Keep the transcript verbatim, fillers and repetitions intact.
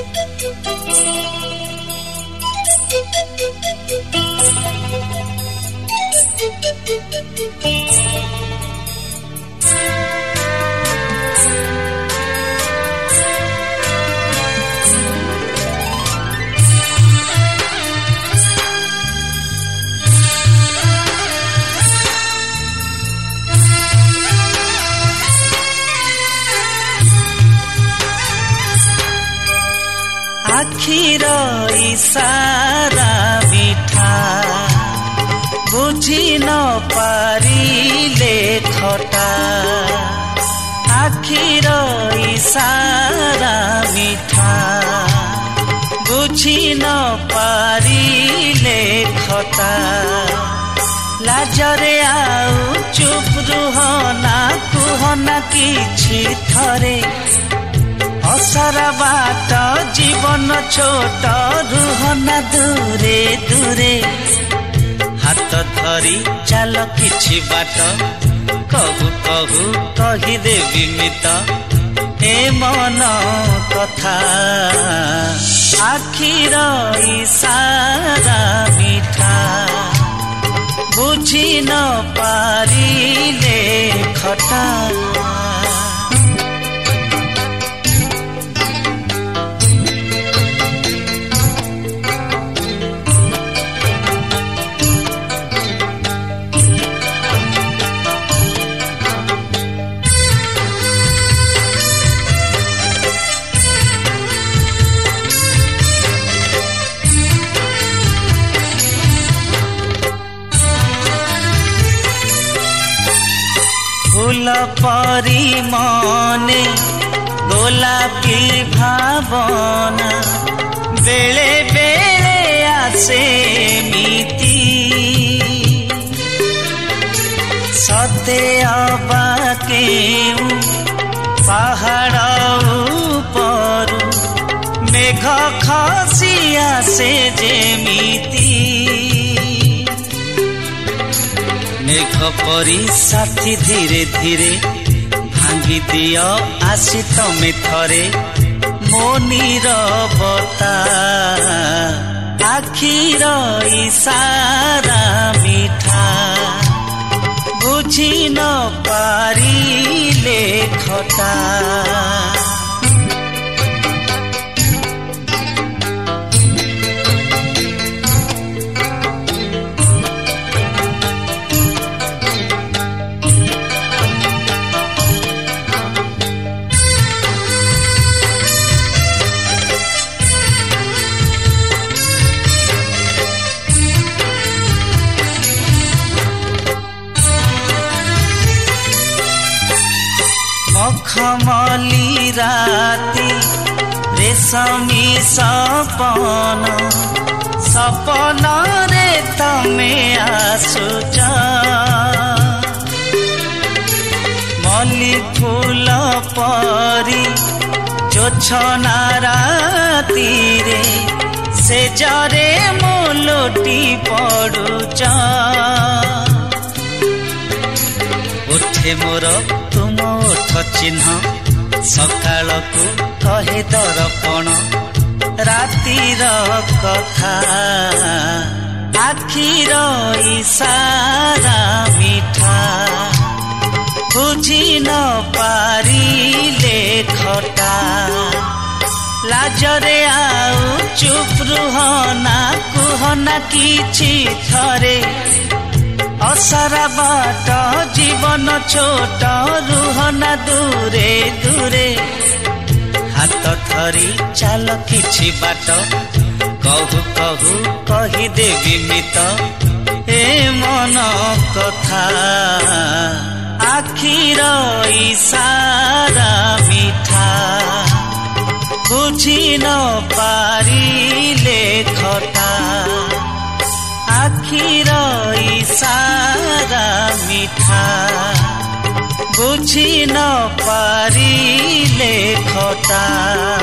आखिर इशारा मिठा बुझी न पारिले खटा आखिर इशारा मिठा बुझी न पारिले खटा लाजरे आउ चुप रुहना कुहना किछि थरे असरा बाट जीवन छोट रुहना दूरे दूरे हाथ धरी चाल किछि बाट कहू कहू कहिदेवी मित ए मन कथा आखिर इशारा मिठा बुझी न पारिले खटा फूल परी मने गोलापी भावना बेले बेले आसे मिति सते अबाके पहाड़ ऊपर मेघ खसी आसे जेमिति मेघ परी साथी धीरे धीरे भांगी दियो आसी तमे थरे मो नीरवता आखिर इशारा मिठा बुझी न पारिले खटा मखमली राती रेशमी सपन सपन रे तमे आसुच मल्ली फूल परी जोछना राती रे से जरे मो लोटी पड़ुच उठे मोर तुम ओठ चिन्ह सकाल को कहे दर्पण रातिर कथा आखिर इशारा मिठा बुझी न पारिले खटा लाजरे आउ चुप रुहना कुहना किछि थरे असरा बाट जीवन छोट रुहना दूरे दूरे हाथ धरी चाल किछि बाट कहू कहू कहिदेवी मित ए मन कथा आखिर इशारा मिठा बुझी न पारिले खटा आखिर इशारा मिठा बुझी न पारिले खटा।